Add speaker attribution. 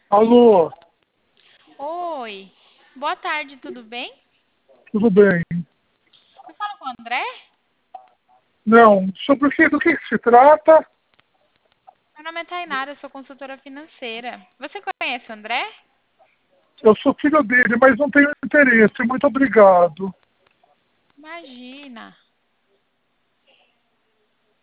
Speaker 1: Alô,
Speaker 2: Oi, boa tarde, tudo bem?
Speaker 1: tudo bem?
Speaker 2: Eu falo com o André?
Speaker 1: Não, sobre o que, do que se trata?
Speaker 2: Meu nome é Tainara, eu sou consultora financeira. Você conhece o André?
Speaker 1: Eu sou filho dele, mas não tenho interesse. Muito obrigado.
Speaker 2: Imagina.